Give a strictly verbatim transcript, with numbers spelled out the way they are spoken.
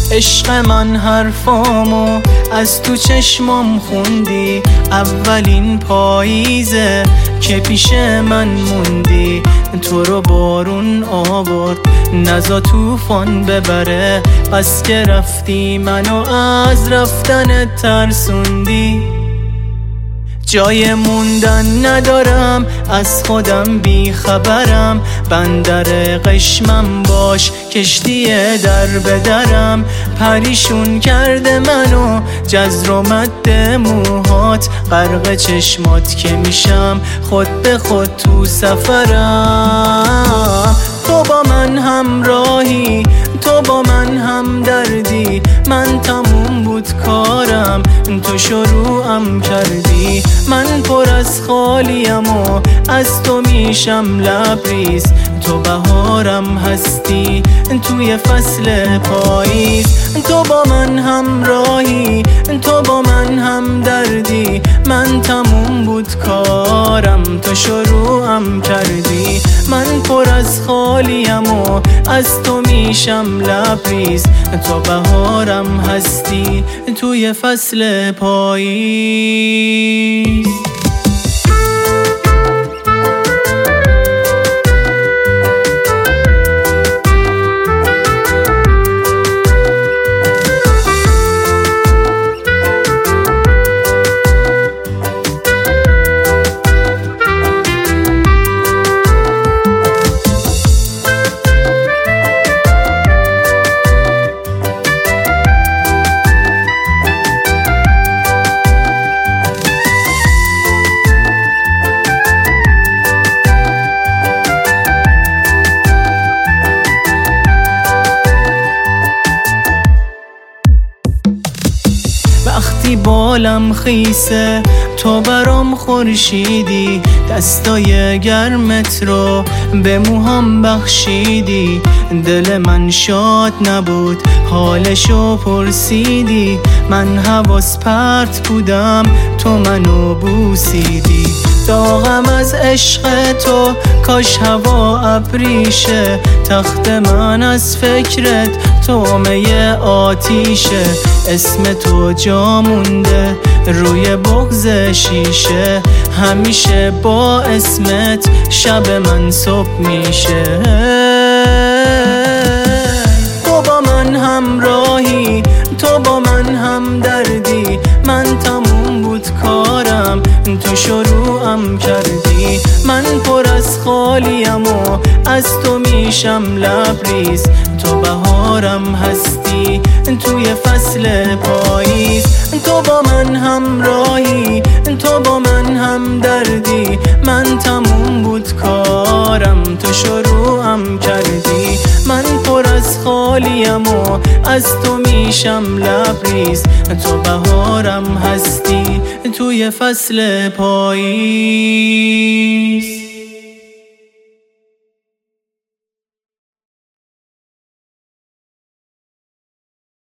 عشق من حرفامو از تو چشمام خوندی، اولین پاییزه که پیش من موندی. تو رو بارون آورد نزا طوفان ببره، بس که رفتی منو از رفتن ترسوندی. جای موندن ندارم، از خودم بی خبرم، بندر قشمم باش کشتی در بدرم. پریشون کرده منو جزر و مد موهات، غرق چشمات که میشم خود به خود تو سفرم. تو با من همراهی، تو با من هم دردی، من تموم بود کارم تو شروعم کردی. من پر از خالیم و از تو میشم لبریز، تو بهارم هستی توی فصل پاییز. تو با من همراهی، تو با من هم دردی، من تموم بود کارم تو شروعم کردی. من پر از خالیم و از تو میشم لبریز، تو بهارم هستی توی فصل پاییز. وقتی بالم خیسه تو برام خورشیدی، دستای گرمت رو به موهام بخشیدی. دل من شاد نبود حالشو پرسیدی، من حواس پرت بودم تو منو بوسیدی. داغم از عشق تو کاش هوا ابریشه، تخت من از فکرت طعمه آتیشه. اسم تو جا مونده روی بغض شیشه، همیشه با اسمت شب من صبح میشه. تو با من همراهی، تو با من هم دردی، من تموم بود کارم تو شروعم کردی. من پر از خالیم و از تو میشم لبریز، تو بهارم هستی توی فصل پاییز. تو با من همراهی، تو با من هم دردی، من تموم بود کارم تو شروعم کردی. من پر از خالیم و از تو میشم لبریز، تو بهارم هستی توی فصل پاییز.